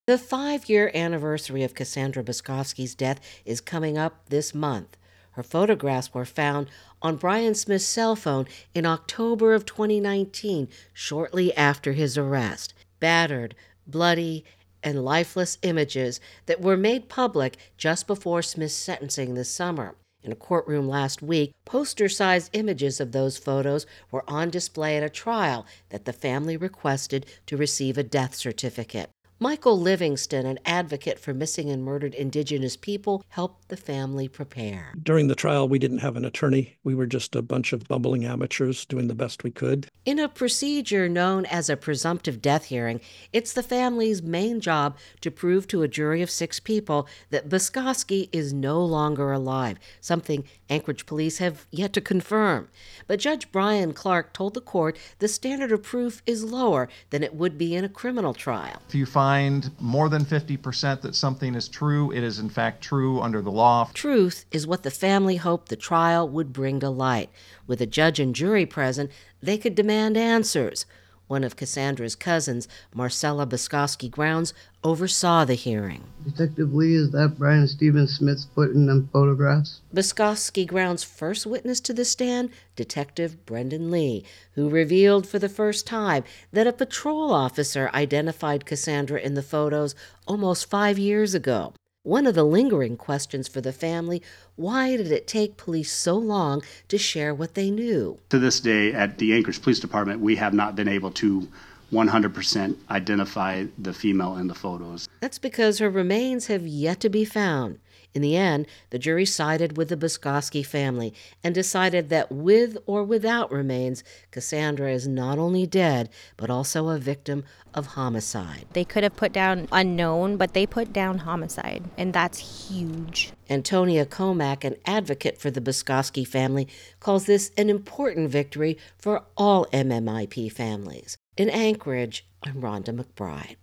The 5-year anniversary of Cassandra Buskowski's death is coming up this month. Her photographs were found on Brian Smith's cell phone in October of 2019, shortly after his arrest. Battered, bloody, and lifeless images that were made public just before Smith's sentencing this summer. In a courtroom last week, poster-sized images of those photos were on display at a trial that the family requested to receive a death certificate. Michael Livingston, an advocate for missing and murdered Indigenous people, helped the family prepare. During the trial, we didn't have an attorney. We were just a bunch of bumbling amateurs doing the best we could. In a procedure known as a presumptive death hearing, it's the family's main job to prove to a jury of 6 people that Buskowski is no longer alive, something Anchorage police have yet to confirm. But Judge Brian Clark told the court the standard of proof is lower than it would be in a criminal trial. If you find more than 50% that something is true, it is in fact true under the law. Truth is what the family hoped the trial would bring to light. With a judge and jury present, they could demand answers. One of Cassandra's cousins, Marcella Buskowski Grounds, oversaw the hearing. Detective Lee, is that Brian Stephen Smith's foot in them photographs? Buskowski Grounds' first witness to the stand, Detective Brendan Lee, who revealed for the first time that a patrol officer identified Cassandra in the photos almost 5 years ago. One of the lingering questions for the family, why did it take police so long to share what they knew? To this day, at the Anchorage Police Department, we have not been able to 100% identify the female in the photos. That's because her remains have yet to be found. In the end, the jury sided with the Buskowski family and decided that with or without remains, Cassandra is not only dead, but also a victim of homicide. They could have put down unknown, but they put down homicide, and that's huge. Antonia Comack, an advocate for the Buskowski family, calls this an important victory for all MMIP families. In Anchorage, I'm Rhonda McBride.